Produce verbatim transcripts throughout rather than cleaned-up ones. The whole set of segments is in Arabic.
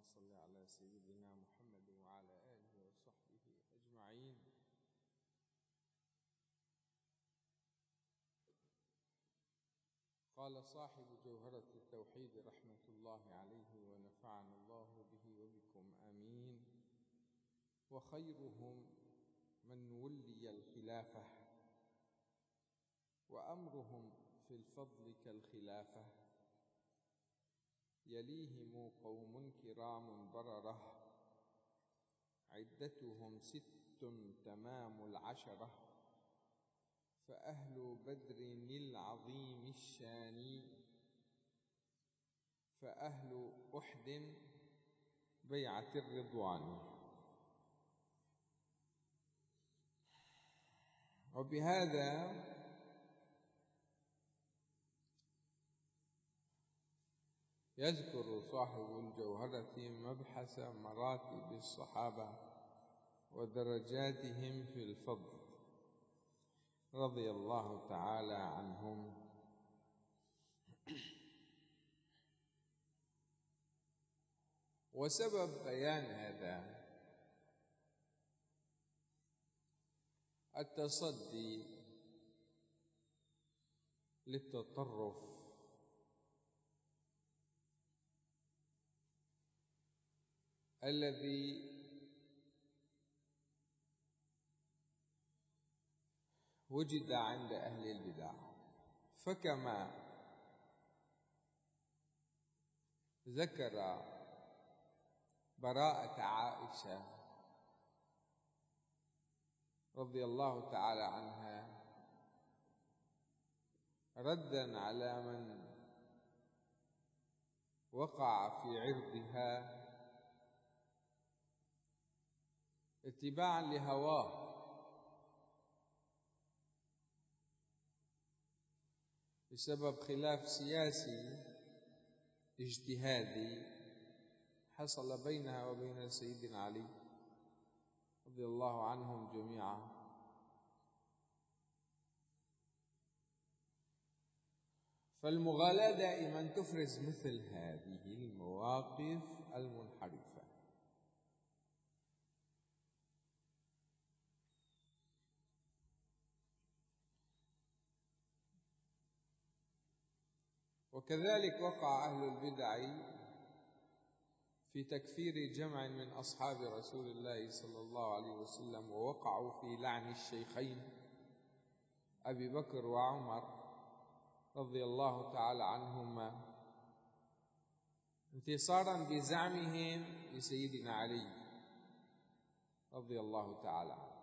صل على سيدنا محمد وعلى آله وصحبه أجمعين. قال صاحب جوهرة التوحيد رحمة الله عليه ونفعنا الله به وبكم آمين. وخيرهم من ولي الخلافة وأمرهم في الفضل كالخلافة، يليهم قوم كرام بررة عدتهم ست تمام العشرة، فأهل بدر العظيم الشان، فأهل أحد بيعة الرضوان. وبهذا يذكر صاحب الجوهرة مبحث مراتب الصحابة ودرجاتهم في الفضل رضي الله تعالى عنهم. وسبب بيان هذا التصدي للتطرف الذي وجد عند أهل البدع. فكما ذكر براءة عائشة رضي الله تعالى عنها ردا على من وقع في عرضها اتباعا لهواه بسبب خلاف سياسي اجتهادي حصل بينها وبين سيدنا علي رضي الله عنهم جميعا. فالمغالاة دائما تفرز مثل هذه المواقف المنحرفة. وكذلك وقع أهل البدع في تكفير جمع من أصحاب رسول الله صلى الله عليه وسلم، ووقعوا في لعن الشيخين أبي بكر وعمر رضي الله تعالى عنهما انتصارا بزعمهم لسيدنا علي رضي الله تعالى عنه.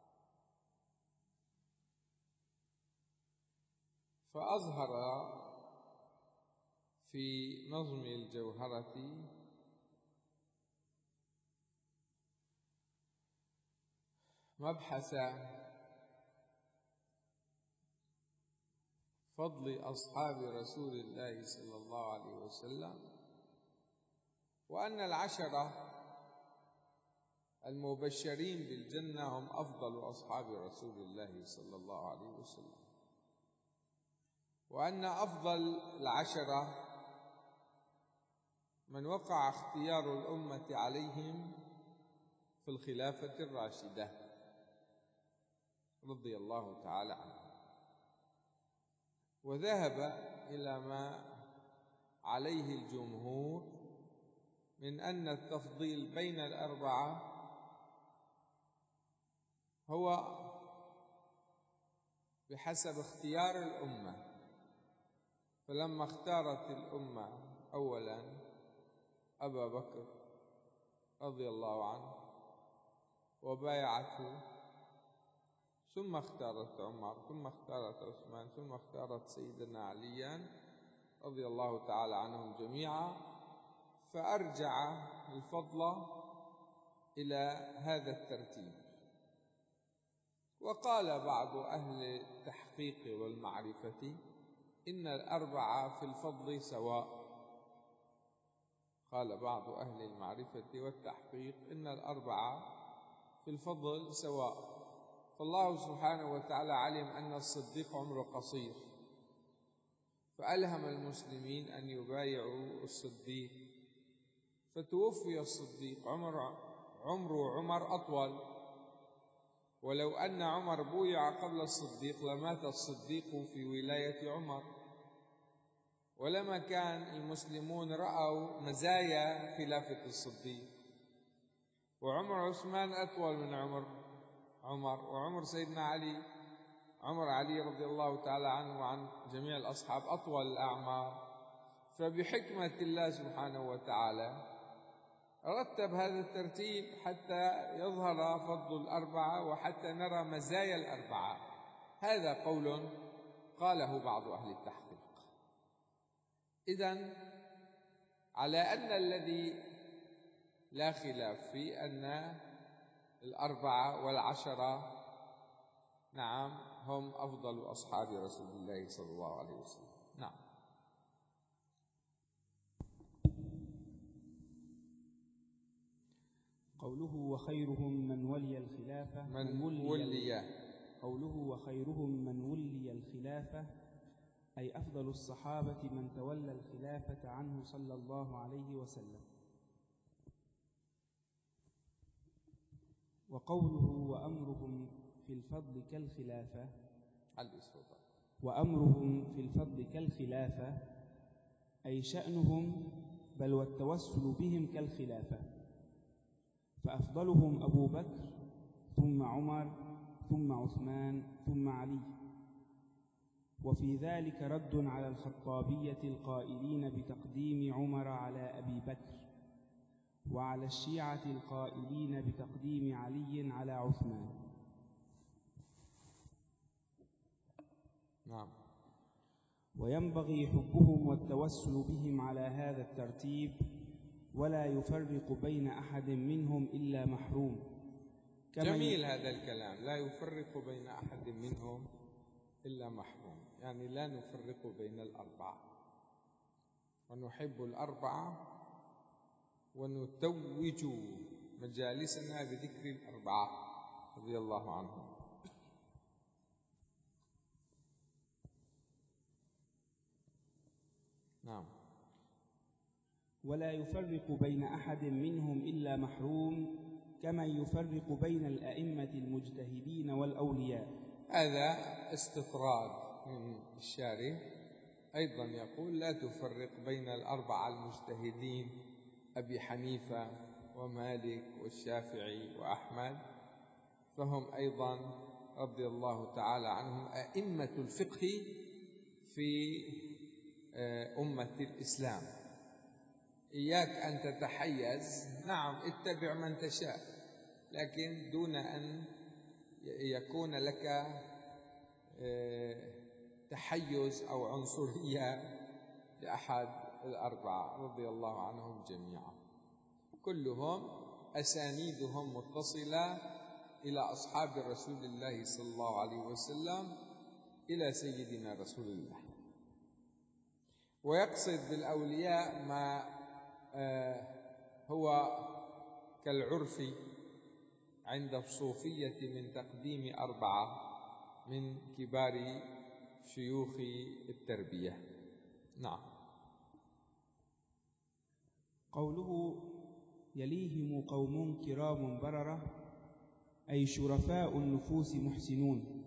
فأظهر في نظم الجوهرة مبحث فضل أصحاب رسول الله صلى الله عليه وسلم، وأن العشرة المبشرين بالجنة هم أفضل أصحاب رسول الله صلى الله عليه وسلم، وأن أفضل العشرة من وقع اختيار الأمة عليهم في الخلافة الراشدة رضي الله تعالى عنهم. وذهب إلى ما عليه الجمهور من أن التفضيل بين الأربعة هو بحسب اختيار الأمة. فلما اختارت الأمة أولا أبا بكر رضي الله عنه وبايعته، ثم اختارت عمر، ثم اختارت عثمان، ثم اختارت سيدنا عليا رضي الله تعالى عنهم جميعا، فأرجع الفضل إلى هذا الترتيب. وقال بعض أهل التحقيق والمعرفة إن الأربعة في الفضل سواء. قال بعض أهل المعرفة والتحقيق إن الأربعة في الفضل سواء. فالله سبحانه وتعالى علم أن الصديق عمره قصير، فألهم المسلمين أن يبايعوا الصديق، فتوفي الصديق. عمر عمره عمر أطول، ولو أن عمر بويع قبل الصديق لمات الصديق في ولاية عمر، ولما كان المسلمون رأوا مزايا خلافة الصديق. وعمر عثمان أطول من عمر عمر وعمر سيدنا علي عمر علي رضي الله تعالى عنه وعن جميع الأصحاب أطول الأعمار. فبحكمة الله سبحانه وتعالى رتب هذا الترتيب حتى يظهر فضل الأربعة وحتى نرى مزايا الأربعة. هذا قول قاله بعض أهل التحقيق. إذن على أن الذي لا خلاف فيه أن الأربعة والعشرة نعم هم أفضل أصحاب رسول الله صلى الله عليه وسلم. نعم. قوله وخيرهم من ولي الخلافة من ولي قوله وخيرهم من ولي الخلافة أي أفضل الصحابة من تولى الخلافة عنه صلى الله عليه وسلم. وقوله وأمرهم في الفضل كالخلافة وأمرهم في الفضل كالخلافة أي شأنهم بل والتوسل بهم كالخلافة، فأفضلهم أبو بكر ثم عمر ثم عثمان ثم علي. وفي ذلك رد على الخطابية القائلين بتقديم عمر على أبي بكر، وعلى الشيعة القائلين بتقديم علي على عثمان. نعم. وينبغي حبهم والتوسل بهم على هذا الترتيب، ولا يفرق بين أحد منهم إلا محروم. جميل هذا الكلام، لا يفرق بين أحد منهم إلا محروم، يعني لا نفرق بين الأربعة، ونحب الأربعة ونتوج مجالسنا بذكر الأربعة رضي الله عنهم. نعم. ولا يفرق بين أحد منهم إلا محروم، كما يفرق بين الأئمة المجتهدين والأولياء. هذا استطراد من الشارح، أيضا يقول لا تفرق بين الأربعة المجتهدين أبي حنيفة ومالك والشافعي وأحمد، فهم أيضا رضي الله تعالى عنهم أئمة الفقه في أمة الإسلام. إياك أن تتحيز، نعم اتبع من تشاء، لكن دون أن يكون لك تحيز أو عنصرية لأحد الأربعة رضي الله عنهم جميعا. كلهم أسانيدهم متصلة إلى أصحاب رسول الله صلى الله عليه وسلم إلى سيدنا رسول الله. ويقصد بالأولياء ما هو كالعرف عند الصوفية من تقديم أربعة من كبار شيوخ التربية. نعم. قوله يليهم قوم كرام بررة أي شرفاء النفوس محسنون.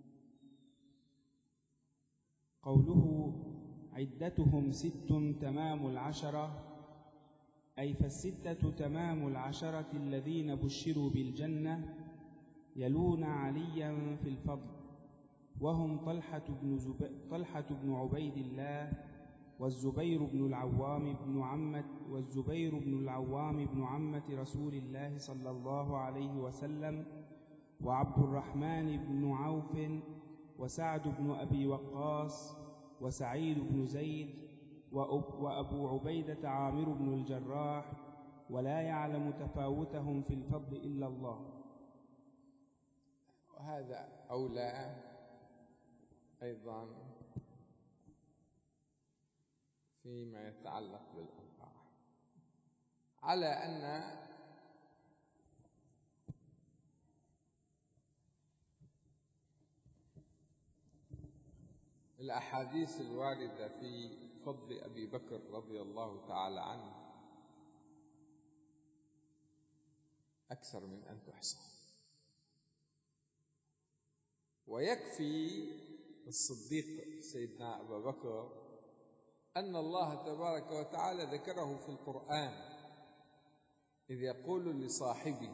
قوله عدتهم ست تمام العشرة أي فالستة تمام العشرة الذين بشروا بالجنة يلون عليا في الفضل، وهم طلحة بن, زب... طلحة بن عبيد الله والزبير بن العوام بن عمة والزبير بن العوام بن عمة رسول الله صلى الله عليه وسلم، وعبد الرحمن بن عوف وسعد بن أبي وقاص وسعيد بن زيد وأبو عبيدة عامر بن الجراح، ولا يعلم تفاوتهم في الفضل إلا الله. وهذا أولى أيضا فيما يتعلق بالأربعة، على أن الأحاديث الواردة في فضل أبي بكر رضي الله تعالى عنه أكثر من أن تحصى. ويكفي الصديق سيدنا أبا بكر أن الله تبارك وتعالى ذكره في القرآن إذ يقول لصاحبه،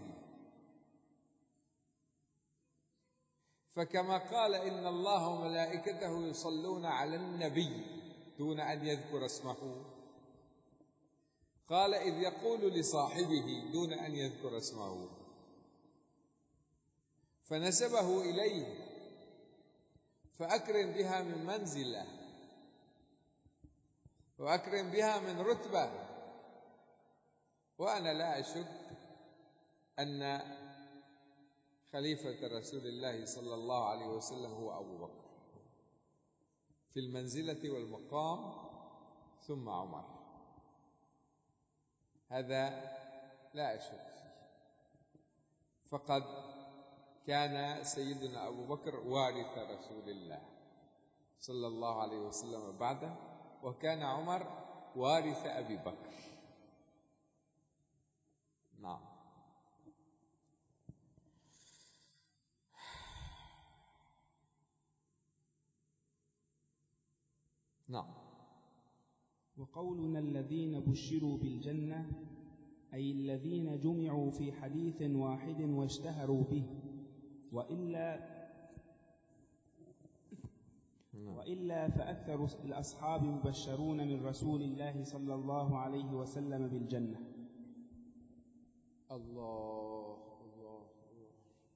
فكما قال إن الله وملائكته يصلون على النبي دون أن يذكر اسمه، قال إذ يقول لصاحبه دون أن يذكر اسمه، فنسبه إليه، فأكرم بها من منزلة وأكرم بها من رتبة. وأنا لا أشك أن خليفة رسول الله صلى الله عليه وسلم هو أبو بكر في المنزلة والمقام، ثم عمر، هذا لا أشك فيه. فقد كان سيدنا أبو بكر وارث رسول الله صلى الله عليه وسلم بعده، وكان عمر وارث أبي بكر. نعم. نعم. وقولنا الذين بشروا بالجنة أي الذين جمعوا في حديث واحد واشتهروا به، وإلا وإلا فأكثر الأصحاب مبشرون من رسول الله صلى الله عليه وسلم بالجنة. الله الله الله.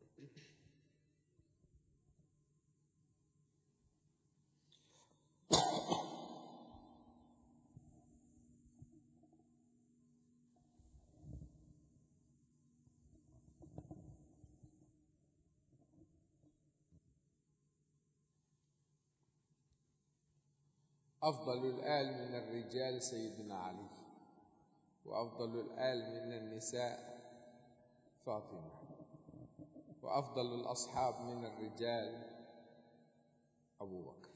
أفضل الآل من الرجال سيدنا علي، وأفضل الآل من النساء فاطمة، وأفضل الأصحاب من الرجال أبو بكر.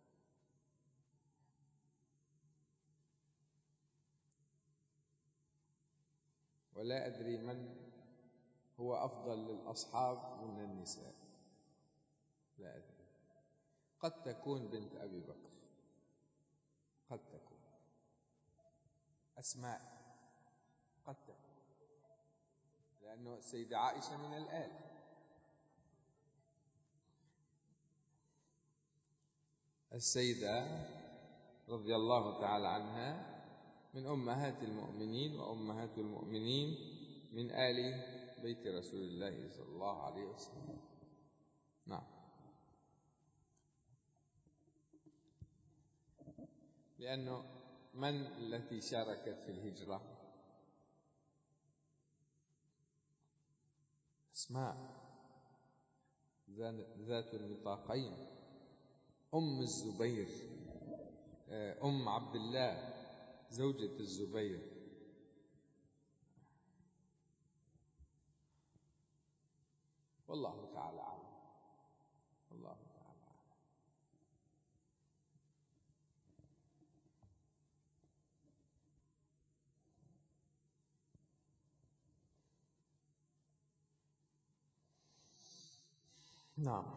ولا أدري من هو أفضل للأصحاب من النساء، لا أدري. قد تكون بنت أبي بكر، قد تكون أسماء، قد تكون، لأنه السيدة عائشة من الآل. السيدة رضي الله تعالى عنها من أمهات المؤمنين، وأمهات المؤمنين من آل بيت رسول الله صلى الله عليه وسلم. نعم. لأنه من التي شاركت في الهجرة؟ أسماء ذات النطاقين، أم الزبير، أم عبد الله زوجة الزبير. والله تعالى أعلم. الله تعالى أعلم. نعم.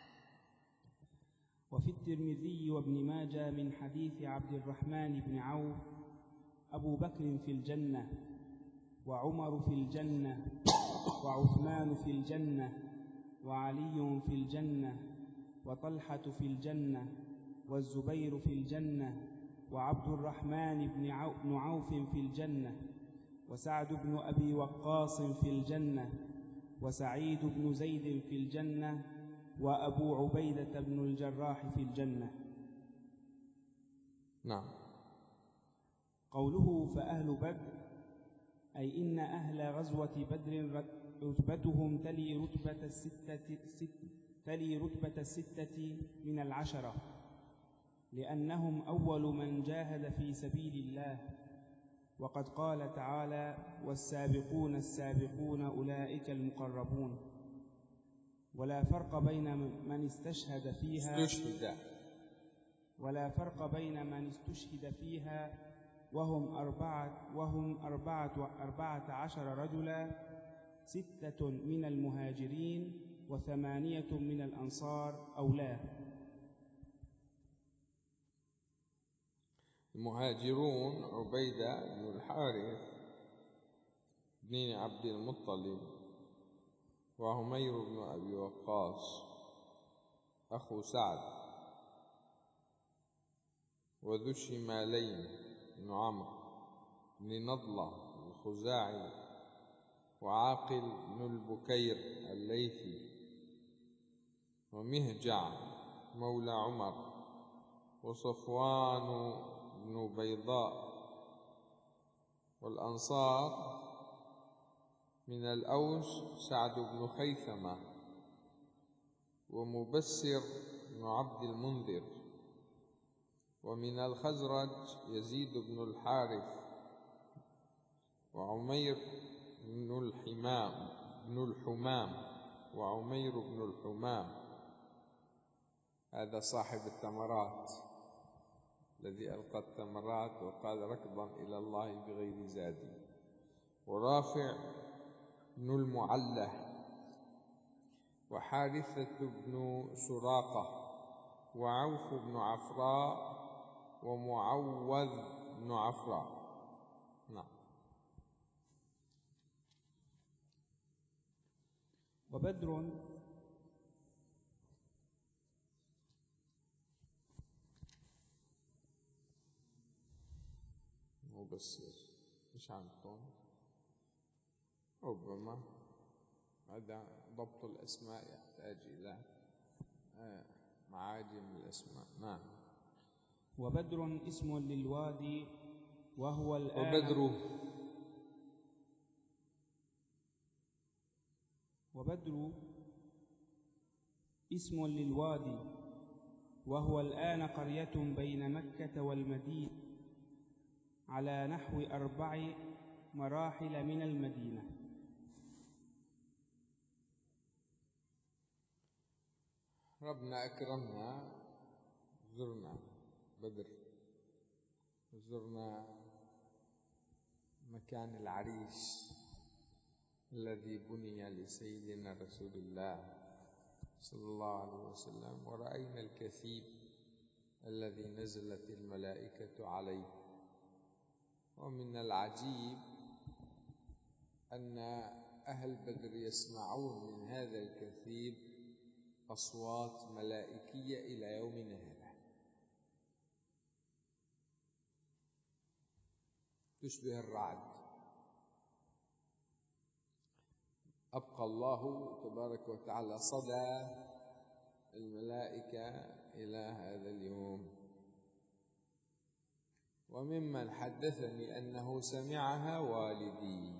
وفي الترمذي وابن ماجه من حديث عبد الرحمن بن عوف: أبو بكر في الجنة، وعمر في الجنة، وعثمان في الجنة، وعلي في الجنة، وطلحة في الجنة، والزبير في الجنة، وعبد الرحمن بن عوف في الجنة، وسعد بن أبي وقاص في الجنة، وسعيد بن زيد في الجنة، وأبو عبيدة بن الجراح في الجنة. نعم. قوله فأهل بدر أي إن أهل غزوة بدر رتبتهم تلي رتبة الستة, تلي رتبة الستة من العشرة، لأنهم أول من جاهد في سبيل الله. وقد قال تعالى: والسابقون السابقون أولئك المقربون. ولا فرق بين من استشهد فيها استشهد ولا فرق بين من استشهد فيها وهم أربعة وهم أربعة أربعة عشر رجلا، ستة من المهاجرين وثمانية من الأنصار أو لا؟ المهاجرون عبيدة بن الحارث بن عبد المطلب، وعمير بن أبي وقاص أخو سعد، وذو الشمالين بن عمرو بن نضلة الخزاعي، وعاقل بن البكير الليثي، ومهجع مولى عمر، وصفوان بن بيضاء. والأنصار من الأوس سعد بن خيثمة، ومبسر بن عبد المنذر. ومن الخزرج يزيد بن الحارث، وعمير بن الحمام بن الحمام وعمير بن الحمام، هذا صاحب التمرات الذي ألقى التمرات وقال ركضا إلى الله بغير زاد. ورافع بن المعلى، وحارثة بن سراقة، وعوف بن عفراء، ومعوذ بن عفراء. نعم. وبدر مبصر مش عندكم ربما، هذا ضبط الأسماء يحتاج إلى معاجم الأسماء. نعم. وبدر اسم للوادي وهو الآن وبدر وبدر اسم للوادي وهو الآن قرية بين مكة والمدينة على نحو أربع مراحل من المدينة. ربنا أكرمنا، زرنا بدر، زرنا مكان العريش الذي بني لسيدنا رسول الله صلى الله عليه وسلم، ورأينا الكثيب الذي نزلت الملائكة عليه. ومن العجيب أن أهل بدر يسمعون من هذا الكثيب أصوات ملائكية إلى يومنا هذا، تشبه الرعد. أبقى الله تبارك وتعالى صدى الملائكة إلى هذا اليوم. وممن حدثني أنه سمعها والدي،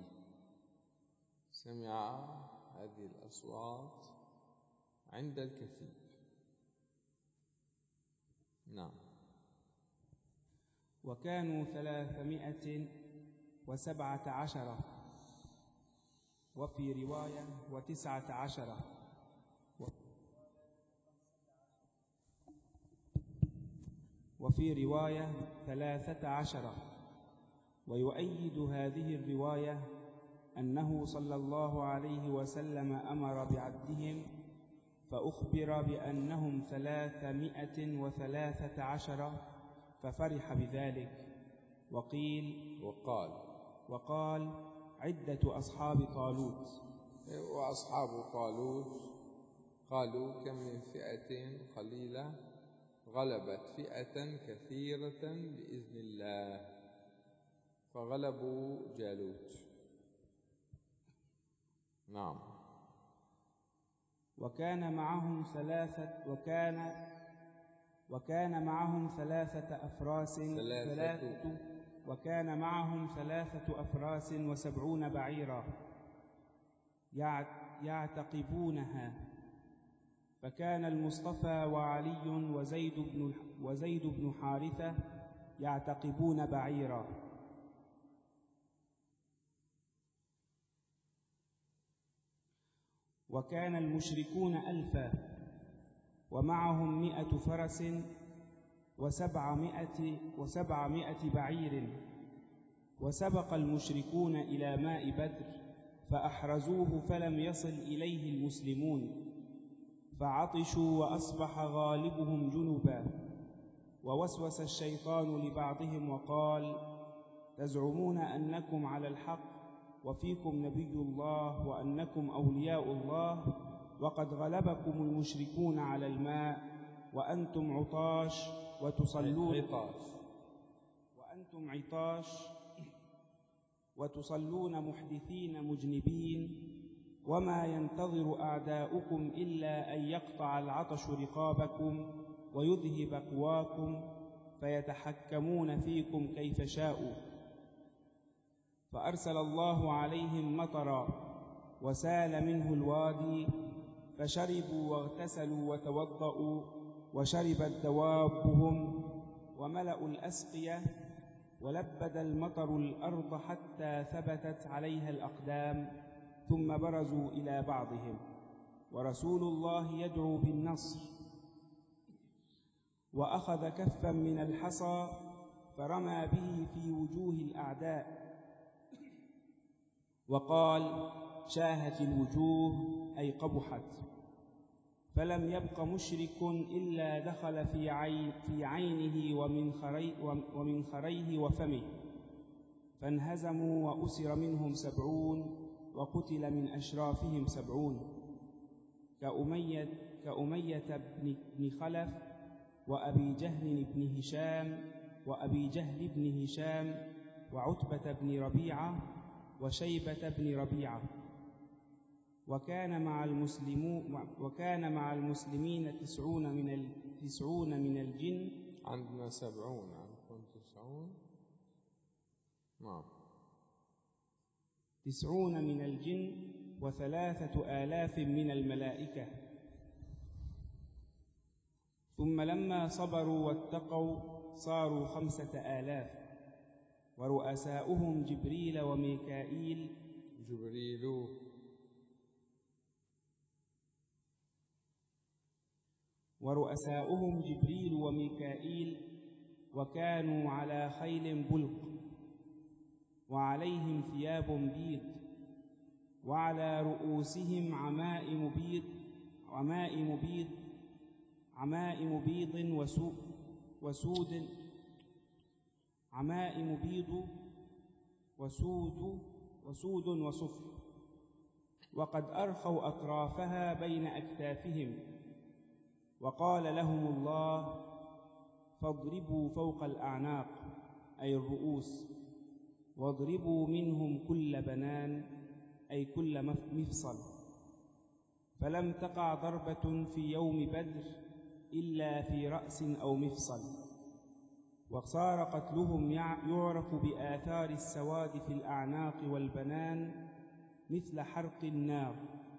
سمع هذه الأصوات عند الكثيب. نعم. وكانوا ثلاثمائة وسبعة عشر، وفي رواية وتسعة عشر، وفي رواية ثلاثة عشر. ويؤيد هذه الرواية أنه صلى الله عليه وسلم أمر بعدهم، فأخبر بأنهم ثلاثمائة وثلاثة عشر، ففرح بذلك. وقيل وقال وقال عدة أصحاب طالوت. وأصحاب طالوت قالوا كم من فئة قليلة غلبت فئة كثيرة بإذن الله، فغلبوا جالوت. نعم. وكان معهم ثلاثة وكان وكان معهم ثلاثة أفراس ثلاثة, ثلاثة وكان معهم ثلاثة أفراس وسبعون بعيرا يعتقبونها، فكان المصطفى وعلي وزيد بن وزيد بن حارثة يعتقبون بعيرا. وكان المشركون ألفا، ومعهم مئة فرس وسبعمائة وسبعمائة بعير. وسبق المشركون إلى ماء بدر فأحرزوه فلم يصل إليه المسلمون، فعطشوا وأصبح غالبهم جنبا. ووسوس الشيطان لبعضهم وقال: تزعمون أنكم على الحق وفيكم نبي الله وأنكم أولياء الله، وقد غلبكم المشركون على الماء وأنتم عطاش وتصلون عطاش وأنتم عطاش وتصلون محدثين مجنبين، وما ينتظر أعداؤكم إلا أن يقطع العطش رقابكم ويذهب قواكم فيتحكمون فيكم كيف شاءوا. فأرسل الله عليهم مطرا وسال منه الوادي، فشربوا واغتسلوا وتوضأوا، وشربت دوابهم وملأوا الأسقية، ولبد المطر الأرض حتى ثبتت عليها الأقدام، ثم برزوا إلى بعضهم ورسول الله يدعو بالنصر. وأخذ كفا من الحصى فرمى به في وجوه الأعداء وقال: شاهت الوجوه أي قبحت، فلم يبق مشرك إلا دخل في عين في عينه ومن خري ومن خريه وفمه، فانهزموا وأسر منهم سبعون، وقتل من أشرافهم سبعون، كأمية, كأمية بن خلف وأبي جهل بن هشام وأبي جهل بن هشام وعتبة بن ربيعة وشيبة بن ربيعة. وكان مع المسلمون وكان مع المسلمين تسعون من التسعون من الجن. عندنا سبعون، عندكم تسعون. نعم. تسعون من الجن وثلاثة آلاف من الملائكة. ثم لما صبروا واتقوا صاروا خمسة آلاف، ورؤساؤهم جبريل وميكائيل جبريل ورؤساؤهم جبريل وميكائيل وكانوا على خيل بلق، وعليهم ثياب بيض، وعلى رؤوسهم عمائم بيض عمائم بيض عمائم بيض وسود وسود عمائم بيض وسود وسود وصفر، وقد أرخوا أطرافها بين أكتافهم. وقال لهم الله: فاضربوا فوق الأعناق أي الرؤوس، واضربوا منهم كل بنان أي كل مفصل. فلم تقع ضربة في يوم بدر إلا في رأس أو مفصل. وصار قتلهم يعرف بآثار السواد في الأعناق والبنان مثل حرق النار.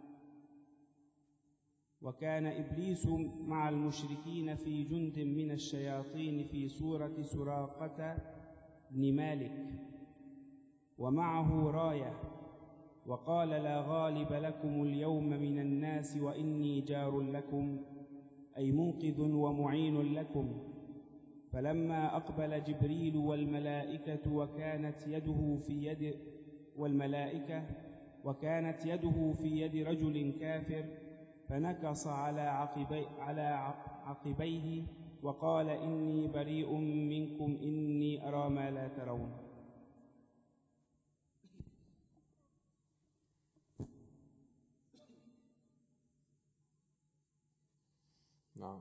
وكان إبليس مع المشركين في جند من الشياطين في سورة سراقة بن مالك، ومعه راية، وقال: لا غالب لكم اليوم من الناس وإني جار لكم أي منقذ ومعين لكم. فلما أقبل جبريل والملائكة وكانت يده في يد والملائكة وكانت يده في يد رجل كافر، فنكص على عقبي على عقبيه وقال: إني بريء منكم إني أرى ما لا ترون. نعم.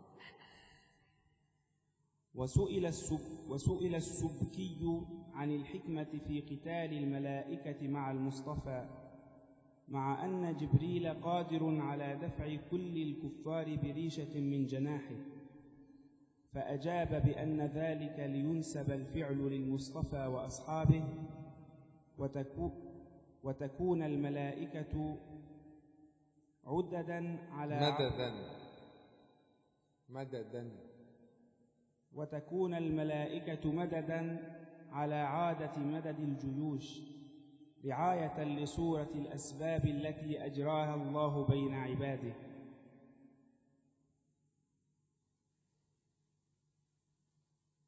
وسئل السب وسئل السبكي عن الحكمة في قتال الملائكة مع المصطفى، مع أن جبريل قادر على دفع كل الكفار بريشة من جناحه، فأجاب بأن ذلك لينسب الفعل للمصطفى وأصحابه، وتكو وتكون الملائكة عددا على مددا مددا وتكون الملائكة مددا على عادة مدد الجيوش، رعاية لصورة الأسباب التي أجراها الله بين عباده.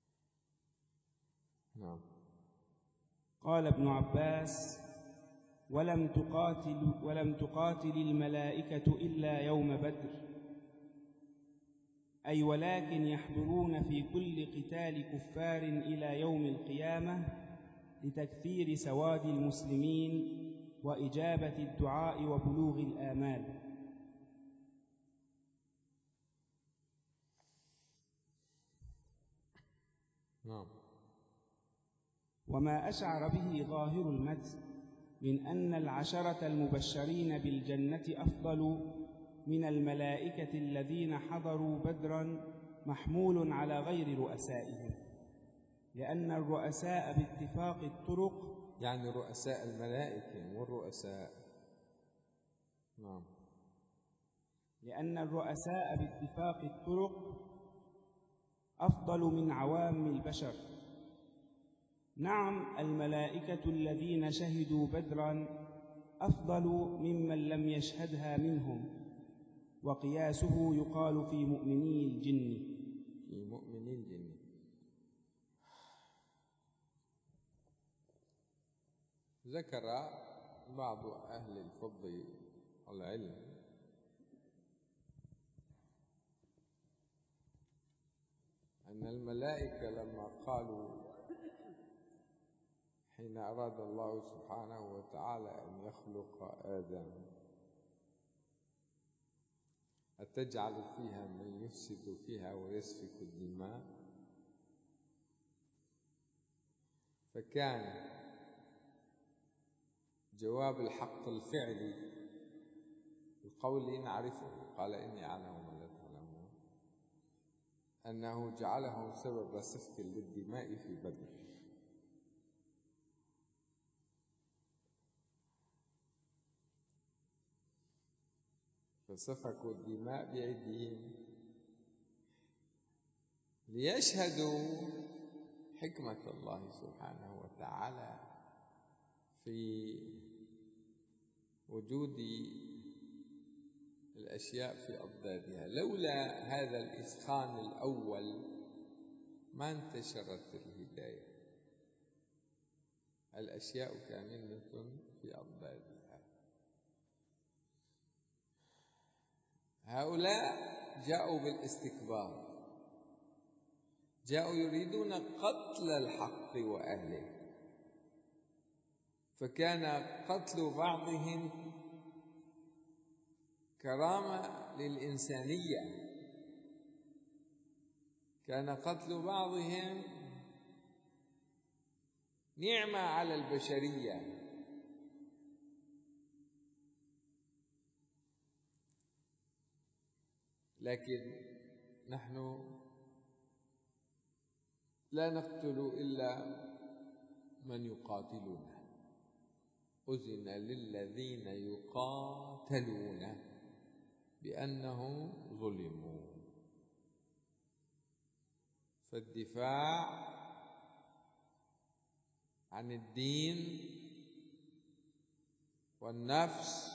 نعم. قال ابن عباس: ولم تقاتل ولم تقاتل الملائكة إلا يوم بدر، أي ولكن يحضرون في كل قتال كفار إلى يوم القيامة لتكثير سواد المسلمين وإجابة الدعاء وبلوغ الآمال. نعم. وما أشعر به ظاهر المتن من أن العشرة المبشرين بالجنة أفضل من الملائكة الذين حضروا بدرا محمول على غير رؤسائهم، لأن الرؤساء باتفاق الطرق، يعني رؤساء الملائكة والرؤساء نعم لأن الرؤساء باتفاق الطرق أفضل من عوام البشر. نعم، الملائكة الذين شهدوا بدرا أفضل ممن لم يشهدها منهم، وقياسه يقال في مؤمني الجن. في مؤمني الجن. ذكر بعض أهل الفضل والعلم أن الملائكة لما قالوا حين أراد الله سبحانه وتعالى أن يخلق آدم أتجعل فيها من يفسد فيها ويسفك الدماء، فكان جواب الحق الفعلي القول نعرفه، قال إني أعلم ما لا تعلمون، أنه جعله سبب سفك للدماء في بدر. فسفكوا الدماء بأيديهم ليشهدوا حكمة الله سبحانه وتعالى في وجود الأشياء في أضدادها. لولا هذا الإسخان الأول ما انتشرت الهداية، الأشياء كامنة في أضدادها. هؤلاء جاءوا بالاستكبار، جاءوا يريدون قتل الحق وأهله، فكان قتل بعضهم كرامة للإنسانية، كان قتل بعضهم نعمة على البشرية. لكن نحن لا نقتل إلا من يقاتلنا. أذن للذين يقاتلون بأنهم ظلموا. فالدفاع عن الدين والنفس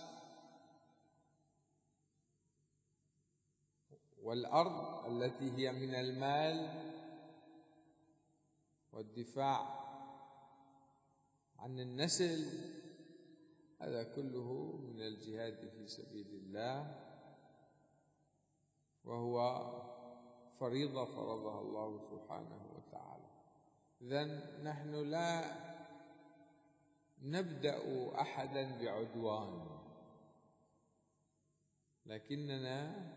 والأرض التي هي من المال، والدفاع عن النسل، هذا كله من الجهاد في سبيل الله، وهو فريضة فرضها الله سبحانه وتعالى. إذن نحن لا نبدأ أحدا بعدوان، لكننا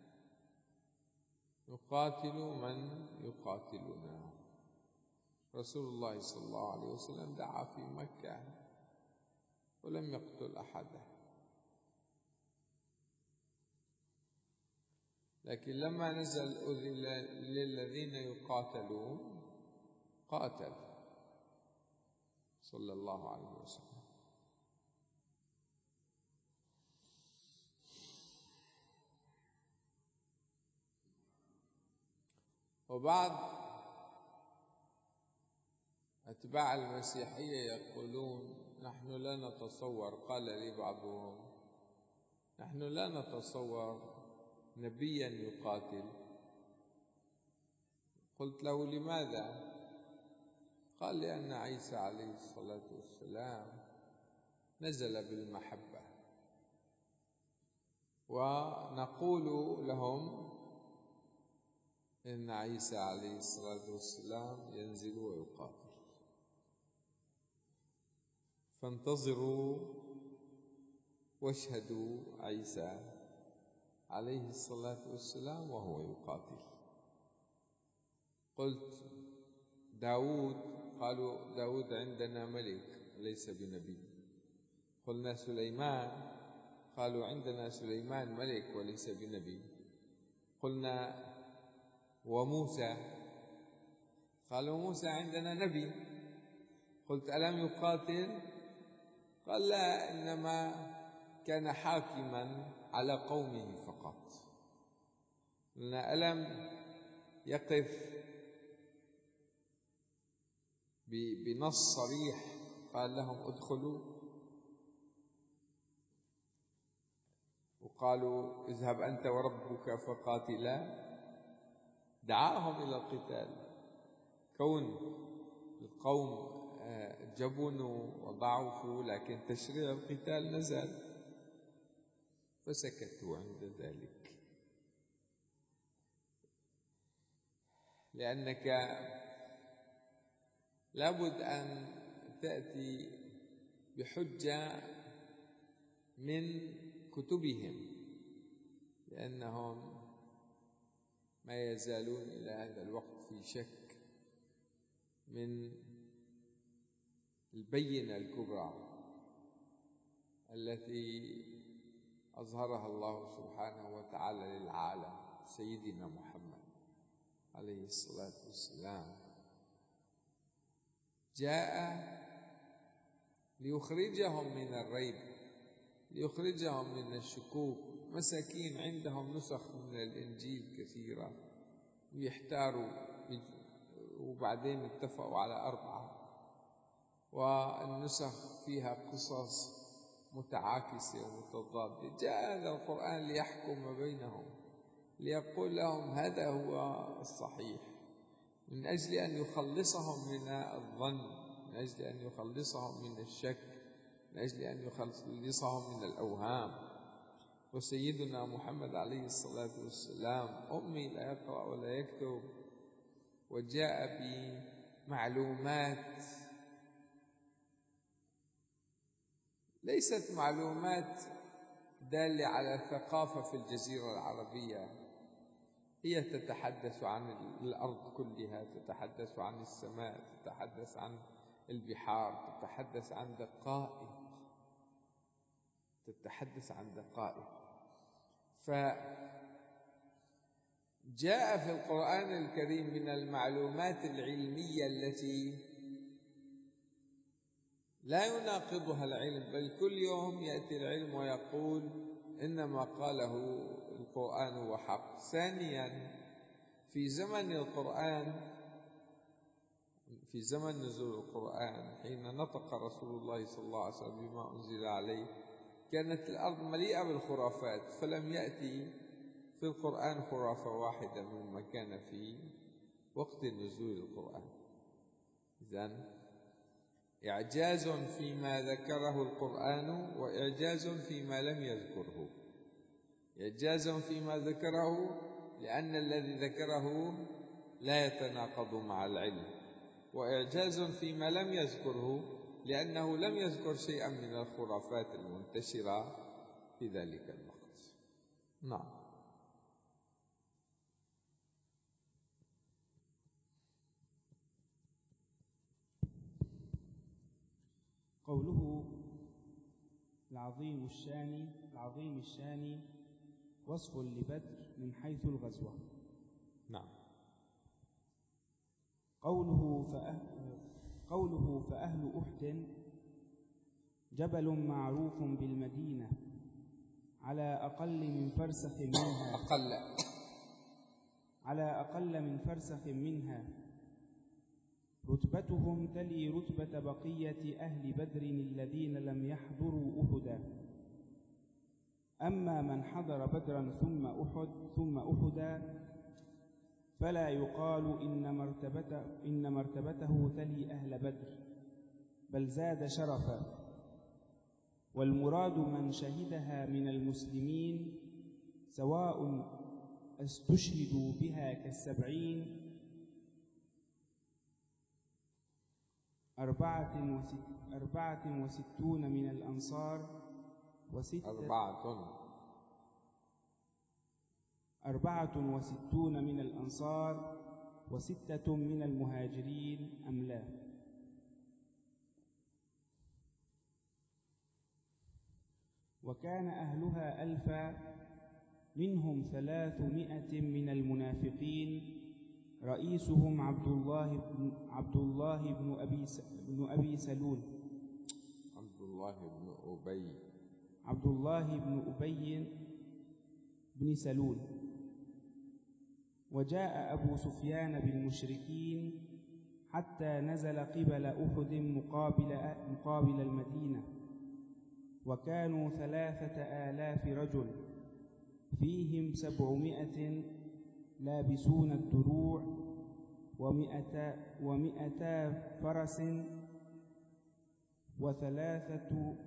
نقاتل من يقاتلنا. رسول الله صلى الله عليه وسلم دعا في مكة ولم يقتل أحدا، لكن لما نزل أذن للذين يقاتلون قاتل صلى الله عليه وسلم. وبعض أتباع المسيحية يقولون نحن لا نتصور، قال لي بعضهم نحن لا نتصور نبيا يقاتل. قلت له لماذا؟ قال لأن عيسى عليه الصلاة والسلام نزل بالمحبة، ونقول لهم إن عيسى عليه الصلاة والسلام ينزل ويقاتل، فانتظروا واشهدوا عيسى عليه الصلاة والسلام وهو يقاتل. قلت داود، قالوا داود عندنا ملك ليس بنبي. قلنا سليمان، قالوا عندنا سليمان ملك وليس بنبي. قلنا وموسى، قالوا موسى عندنا نبي. قلت ألم يقاتل؟ قال لا، إنما كان حاكما على قومه فقط. قلنا ألم يقف بنص صريح قال لهم ادخلوا؟ وقالوا اذهب أنت وربك فقاتلا. دعاهم إلى القتال. كون القوم جبنوا وضعفوا، لكن تشريع القتال نزل، فسكتوا عند ذلك، لأنك لابد أن تأتي بحجة من كتبهم، لأنهم ما يزالون إلى هذا الوقت في شك من البينة الكبرى التي أظهرها الله سبحانه وتعالى للعالم، سيدنا محمد عليه الصلاة والسلام جاء ليخرجهم من الريب، ليخرجهم من الشكوك. مساكين عندهم نسخ من الإنجيل كثيرة ويحتاروا، وبعدين اتفقوا على أربعة، والنسخ فيها قصص متعاكسة ومتضادة. جاء هذا القرآن ليحكم بينهم، ليقول لهم هذا هو الصحيح، من أجل أن يخلصهم من الظن، من أجل أن يخلصهم من الشك، من أجل أن يخلصهم من الأوهام. وسيدنا محمد عليه الصلاة والسلام أمي لا يقرأ ولا يكتب، وجاء بمعلومات ليست معلومات دالة على ثقافة في الجزيرة العربية. هي تتحدث عن الأرض كلها، تتحدث عن السماء، تتحدث عن البحار، تتحدث عن دقائق، تتحدث عن دقائق. فجاء في القرآن الكريم من المعلومات العلمية التي لا يناقضها العلم، بل كل يوم يأتي العلم ويقول إنما قاله القرآن هو حق. ثانيا، في زمن القرآن، في زمن نزول القرآن، حين نطق رسول الله صلى الله عليه وسلم بما أنزل عليه، كانت الأرض مليئة بالخرافات، فلم يأتي في القرآن خرافة واحدة مما كان في وقت نزول القرآن. إذن إعجاز فيما ذكره القرآن، وإعجاز فيما لم يذكره. إعجاز فيما ذكره لأن الذي ذكره لا يتناقض مع العلم، وإعجاز فيما لم يذكره لأنه لم يذكر شيئا من الخرافات المنتشرة في ذلك الوقت. نعم. قوله العظيم الشان العظيم الشان وصف لبدر من حيث الغزوة. نعم. قوله فأهل, قوله فأهل أحد جبل معروف بالمدينة على أقل من فرسخ منها أقل على أقل من فرسخ منها رتبتهم تلي رتبة بقية أهل بدر الذين لم يحضروا أحدا. أما من حضر بدرا ثم أحد ثم أحدا فلا يقال إن مرتبته, إن مرتبته تلي أهل بدر، بل زاد شرفا، والمراد من شهدها من المسلمين سواء استشهدوا بها كالسبعين أربعة, وست أربعة وستون من الأنصار وستة أربعة أربعة وستون من الأنصار وستة من المهاجرين أم لا؟ وكان أهلها ألفا منهم ثلاثمائة من المنافقين رئيسهم عبد الله بن عبد الله بن أبي بن أبي سلول عبد الله بن أبي عبد الله بن أبي بن سلول. وجاء أبو سفيان بالمشركين حتى نزل قبل أحد مقابل مقابل المدينة، وكانوا ثلاثة آلاف رجل فيهم سبعمائة لابسون الدروع ومئتا, ومئتا فرس وثلاثة,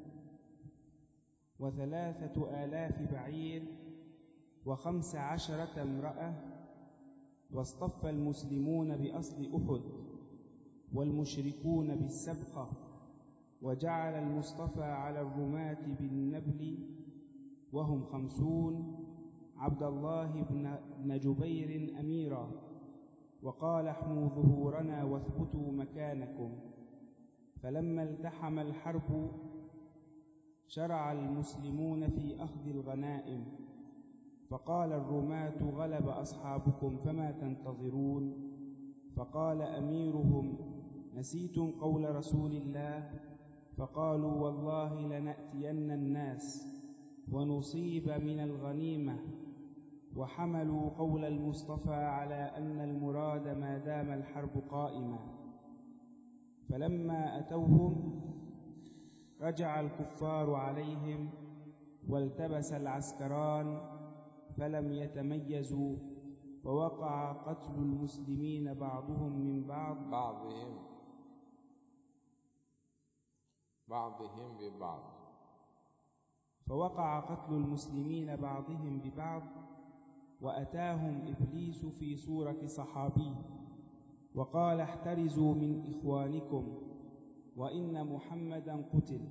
وثلاثة آلاف بعير وخمس عشرة امرأة. واصطف المسلمون بأصل أحد والمشركون بالسبقة، وجعل المصطفى على الرماة بالنبل وهم خمسون عبد الله بن جبير أميرا، وقال احموا ظهورنا واثبتوا مكانكم. فلما التحم الحرب شرع المسلمون في أخذ الغنائم، فقال الرماة غلب أصحابكم فما تنتظرون؟ فقال أميرهم نسيتم قول رسول الله؟ فقالوا والله لنأتين الناس ونصيب من الغنيمة. وحملوا قول المصطفى على أن المراد ما دام الحرب قائمة. فلما أتوهم رجع الكفار عليهم والتبس العسكران فلم يتميزوا، فوقع قتل المسلمين بعضهم من بعض بعضهم بعضهم ببعض فوقع قتل المسلمين بعضهم ببعض. وأتاهم إبليس في صورة صحابي وقال احترزوا من إخوانكم وإن محمدا قتل.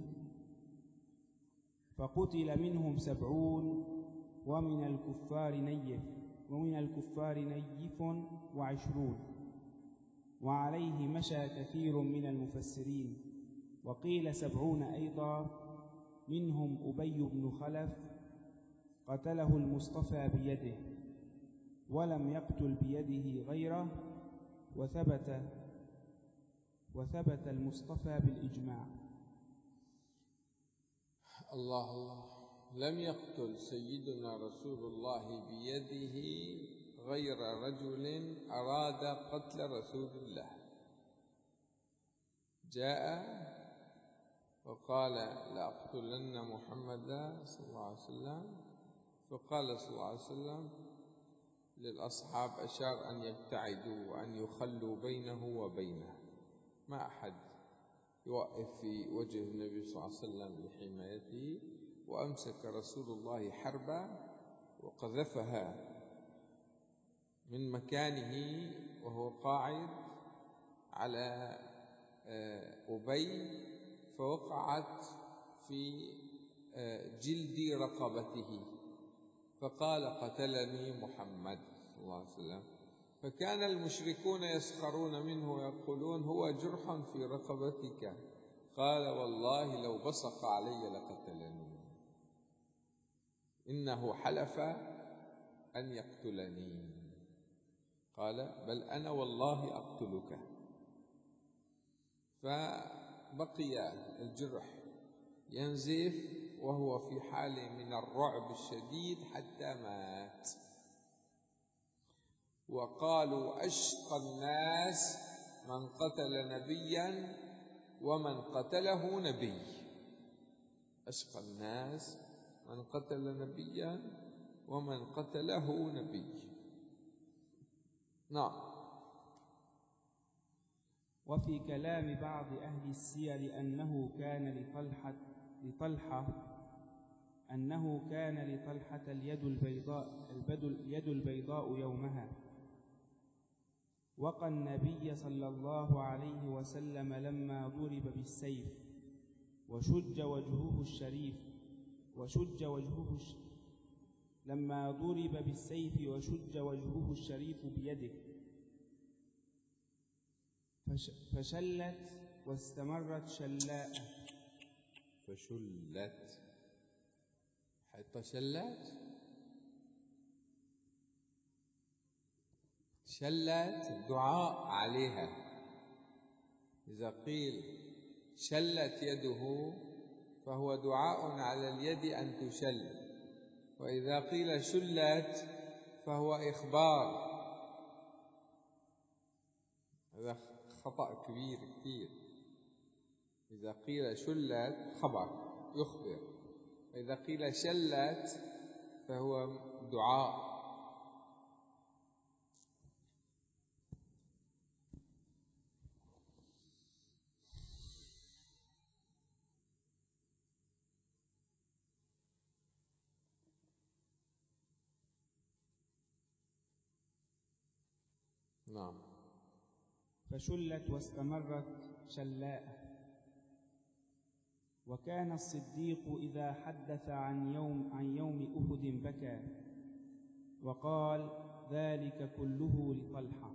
فقتل منهم سبعون ومن الكفار نيف ومن الكفار نيف وعشرون. وعليه مشى كثير من المفسرين، وقيل سبعون أيضا، منهم أبي بن خلف قتله المصطفى بيده ولم يقتل بيده غيره، وثبت وثبت المصطفى بالإجماع. الله الله. لم يقتل سيدنا رسول الله بيده غير رجل أراد قتل رسول الله، جاء وقال لأقتلن محمدا صلى الله عليه وسلم، فقال صلى الله عليه وسلم للأصحاب أشار أن يبتعدوا وأن يخلوا بينه وبينه، ما أحد يوقف في وجه النبي صلى الله عليه وسلم لحمايته. وأمسك رسول الله حربا وقذفها من مكانه وهو قاعد على أبي، فوقعت في جلد رقبته، فقال قتلني محمد صلى الله عليه وسلم. فكان المشركون يسخرون منه ويقولون هو جرح في رقبتك، قال والله لو بصق علي لقتلني، إنه حلف أن يقتلني. قال بل أنا والله أقتلك. فبقي الجرح ينزف وهو في حال من الرعب الشديد حتى مات. وقالوا أشقى الناس من قتل نبيا ومن قتله نبي. أشقى الناس من قتل نبيا ومن قتله نبي. نعم. وفي كلام بعض أهل السير أنه كان لطلحة لطلحة أنه كان لطلحة اليد البيضاء اليد البيضاء يومها، وقى النبي صلى الله عليه وسلم لما ضرب بالسيف وشج وجهه الشريف وشج وجهه الش... لما ضرب بالسيف وشج وجهه الشريف بيده فش... فشلت واستمرت شلاء فشلت حتى شلت شلت دعاء عليها. إذا قيل شلت يده فهو دعاء على اليد أن تشل، وإذا قيل شلت فهو إخبار. هذا خطأ كبير كثير. إذا قيل شلت خبر يخبر، وإذا قيل شلت فهو دعاء. نعم. فشلت واستمرت شلاء. وكان الصديق إذا حدث عن يوم عن يوم أحد بكى وقال ذلك كله لطلحة،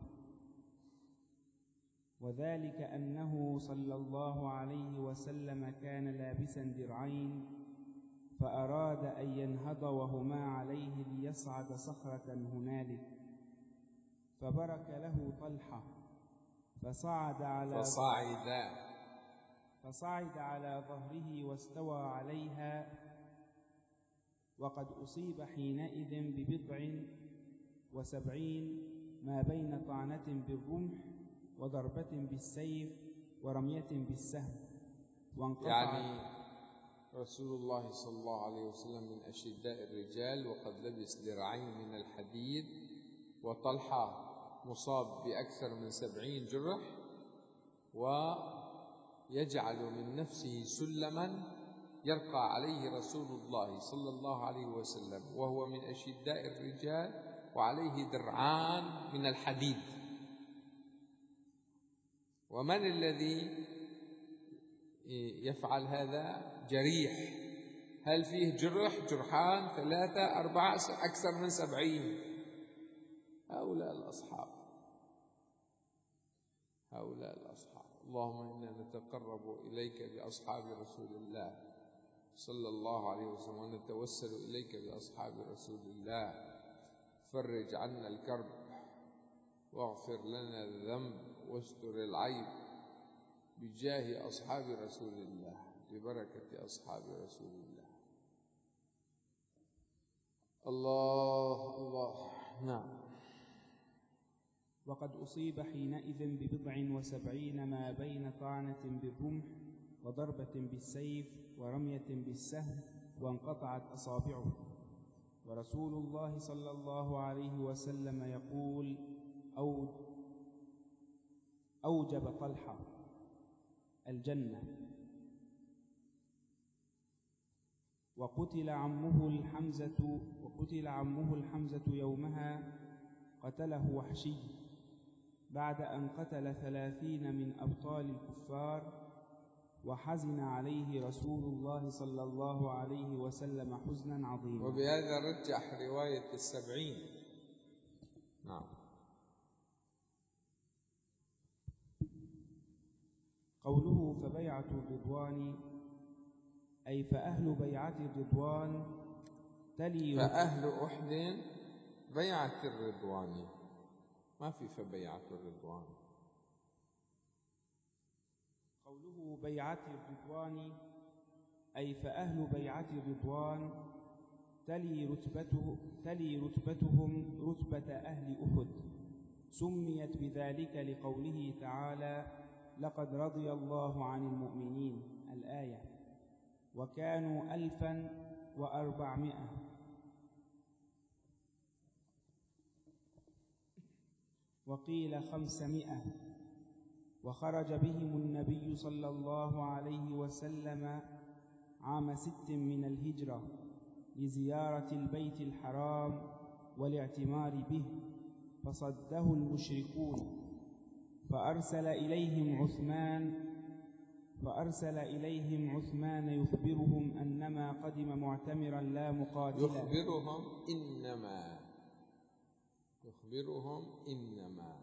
وذلك أنه صلى الله عليه وسلم كان لابسا درعين فأراد أن ينهض وهما عليه ليصعد صخرة هنالك، فبرك له طلحة فصعد على فصعد فصعد على ظهره واستوى عليها، وقد أصيب حينئذ ببضع وسبعين ما بين طعنة بالرمح وضربة بالسيف ورمية بالسهم، وانقطع. يعني رسول الله صلى الله عليه وسلم من أشداء الرجال وقد لبس درعين من الحديد، وطلحة مصاب بأكثر من سبعين جرح، ويجعل من نفسه سلما يرقى عليه رسول الله صلى الله عليه وسلم وهو من أشداء الرجال وعليه درعان من الحديد. ومن الذي يفعل هذا؟ جريح. هل فيه جرح؟ جرحان، ثلاثة، أربعة، أكثر من سبعين. هؤلاء الأصحاب هؤلاء الأصحاب اللهم إنا نتقرب إليك بأصحاب رسول الله صلى الله عليه وسلم، ونتوسل إليك بأصحاب رسول الله. فرج عنا الكرب واغفر لنا الذنب واستر العيب بجاه أصحاب رسول الله، ببركة أصحاب رسول الله. الله الله. نعم. وقد أصيب حينئذ ببضع وسبعين ما بين طعنة بالرمح وضربة بالسيف ورمية بالسهم، وانقطعت أصابعه. ورسول الله صلى الله عليه وسلم يقول: أو أوجب طلحة الجنة. وقتل عمه الحمزة وقتل عمه الحمزة يومها، قتله وحشي بعد أن قتل ثلاثين من أبطال الكفار، وحزن عليه رسول الله صلى الله عليه وسلم حزنا عظيما. وبهذا رجح رواية السبعين. نعم. قوله فبيعة الرضوان، أي فأهل بيعة الرضوان تلي فأهل أحد بيعة الرضوان، ما في فبيعة الرضوان. قوله بيعة الرضوان أي فأهل بيعة الرضوان تلي رتبته تلي رتبتهم رتبة أهل أحد، سميت بذلك لقوله تعالى: لقد رضي الله عن المؤمنين، الآية. وكانوا ألفا وأربعمائة. وقيل خمسمائة. وخرج بهم النبي صلى الله عليه وسلم عام ست من الهجرة لزيارة البيت الحرام والاعتمار به، فصده المشركون، فأرسل إليهم عثمان فأرسل إليهم عثمان يخبرهم أنما قدم معتمرا لا مقاتلا. يخبرهم إنما يخبرهم إنما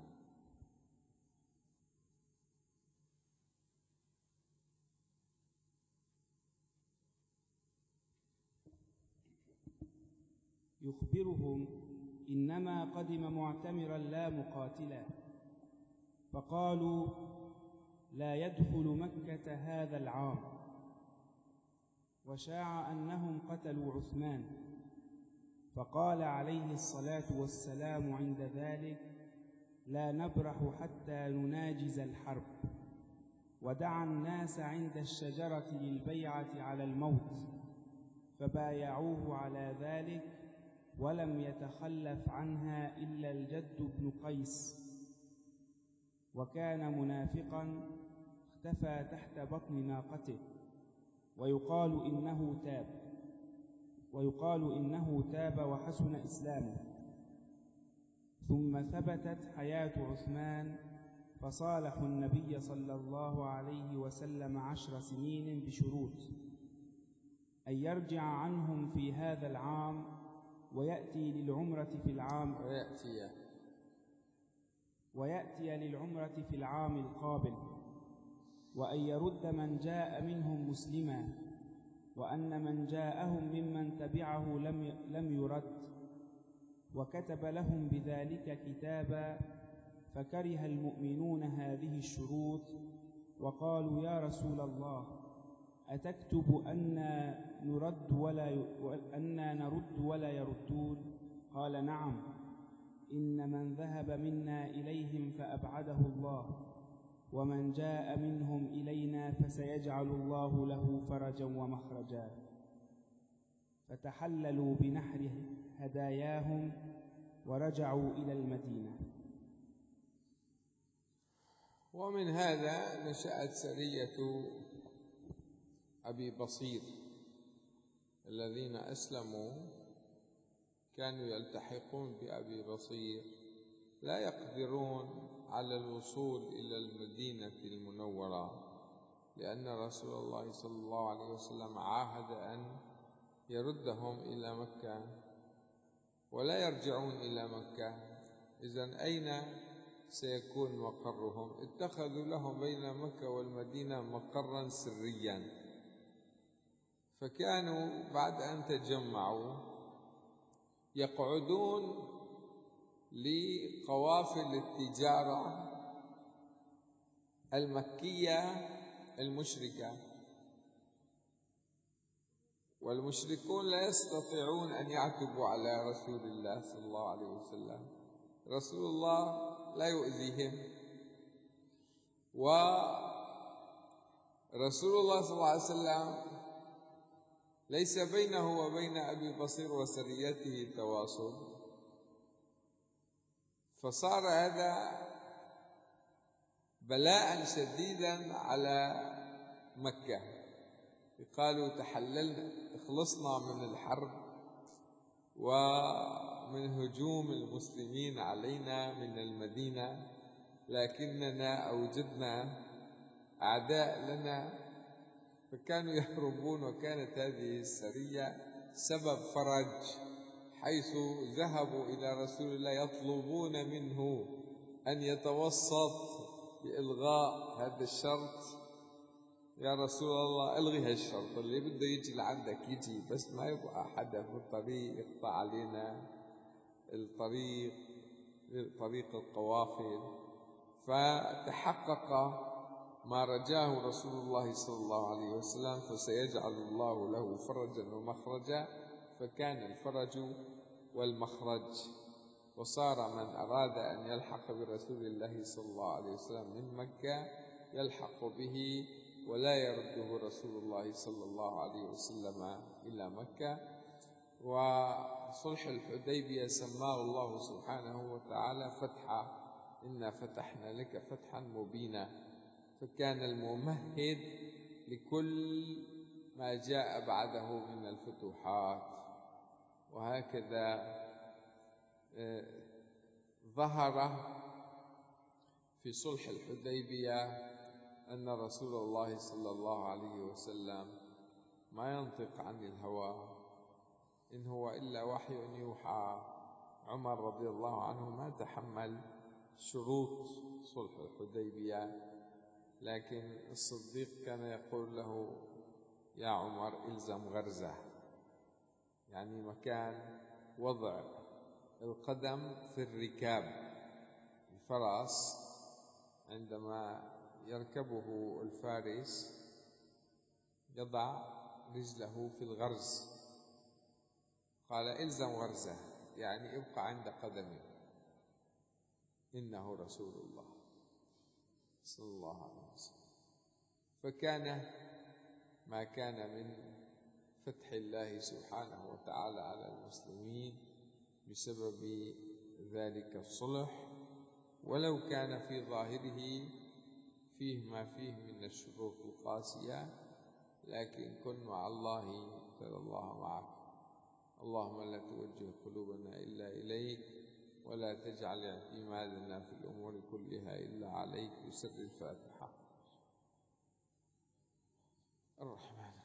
يخبرهم إنما قدم معتمرا لا مقاتلا، فقالوا لا يدخل مكة هذا العام، وشاع أنهم قتلوا عثمان، فقال عليه الصلاة والسلام عند ذلك لا نبرح حتى نناجز الحرب، ودعا الناس عند الشجرة للبيعة على الموت، فبايعوه على ذلك، ولم يتخلف عنها إلا الجد بن قيس، وكان منافقا اختفى تحت بطن ناقته، ويقال إنه تاب ويقال إنه تاب وحسن إسلامه. ثم ثبتت حياة عثمان، فصالحوا النبي صلى الله عليه وسلم عشر سنين بشروط: أن يرجع عنهم في هذا العام، ويأتي للعمرة في العام ويأتي ويأتي للعمرة في العام القابل، وأن يرد من جاء منهم مسلما، وأن من جاءهم ممن تبعه لم لم يرد، وكتب لهم بذلك كتابا، فكره المؤمنون هذه الشروط، وقالوا يا رسول الله أتكتب أنا نرد ولا أنا نرد ولا يردون؟ قال نعم، إن من ذهب منا إليهم فأبعده الله، ومن جاء منهم إلينا فسيجعل الله له فرجا ومخرجا. فتحللوا بنحر هداياهم ورجعوا إلى المدينة. ومن هذا نشأت سرية أبي بصير. الذين أسلموا كانوا يلتحقون بأبي بصير، لا يقدرون على الوصول إلى المدينة المنورة، لأن رسول الله صلى الله عليه وسلم عاهد أن يردهم إلى مكة ولا يرجعون إلى مكة. إذن أين سيكون مقرهم؟ اتخذوا لهم بين مكة والمدينة مقرا سريا، فكانوا بعد أن تجمعوا يقعدون لقوافل التجارة المكية المشركة، والمشركون لا يستطيعون أن يعتبوا على رسول الله صلى الله عليه وسلم. رسول الله لا يؤذيهم، ورسول الله صلى الله عليه وسلم ليس بينه وبين أبي بصير وسريته تواصل، فصار هذا بلاء شديدا على مكة. قالوا تحللنا، اخلصنا من الحرب ومن هجوم المسلمين علينا من المدينة، لكننا أوجدنا أعداء لنا، فكانوا يهربون. وكانت هذه السرية سبب فرج، حيث ذهبوا إلى رسول الله يطلبون منه أن يتوسط بإلغاء هذا الشرط. يا رسول الله الغي هالشرط، اللي بده يجي لعندك يجي، بس ما يبقى حدا في الطريق يقطع علينا الطريق طريق القوافل. فتحقق ما رجاه رسول الله صلى الله عليه وسلم، فسيجعل الله له فرجا ومخرجا، فكان الفرج والمخرج. وصار من أراد أن يلحق برسول الله صلى الله عليه وسلم من مكة يلحق به، ولا يرده رسول الله صلى الله عليه وسلم إلى مكة. وصلح الحديبية سماه الله سبحانه وتعالى فتحا، إنا فتحنا لك فتحا مبينا، فكان الممهد لكل ما جاء بعده من الفتوحات. وهكذا ظهر في صلح الحديبية أن رسول الله صلى الله عليه وسلم ما ينطق عن الهوى، إن هو إلا وحي يوحى. عمر رضي الله عنه ما تحمل شروط صلح الحديبية، لكن الصديق كان يقول له: يا عمر إلزم غرزة، يعني مكان وضع القدم في الركاب. الفرس عندما يركبه الفارس يضع رجله في الغرز، قال: إلزم غرزة، يعني ابقى عند قدمه، إنه رسول الله صلى الله عليه وسلم. فكان ما كان من فتح الله سبحانه وتعالى على المسلمين بسبب ذلك الصلح، ولو كان في ظاهره فيه ما فيه من الشروط القاسية، لكن كن مع الله ترى الله معك. اللهم لا توجه قلوبنا إلا إليك، ولا تجعل اعتمادنا في الأمور كلها إلا عليك. بسر الفاتحة. الرحمن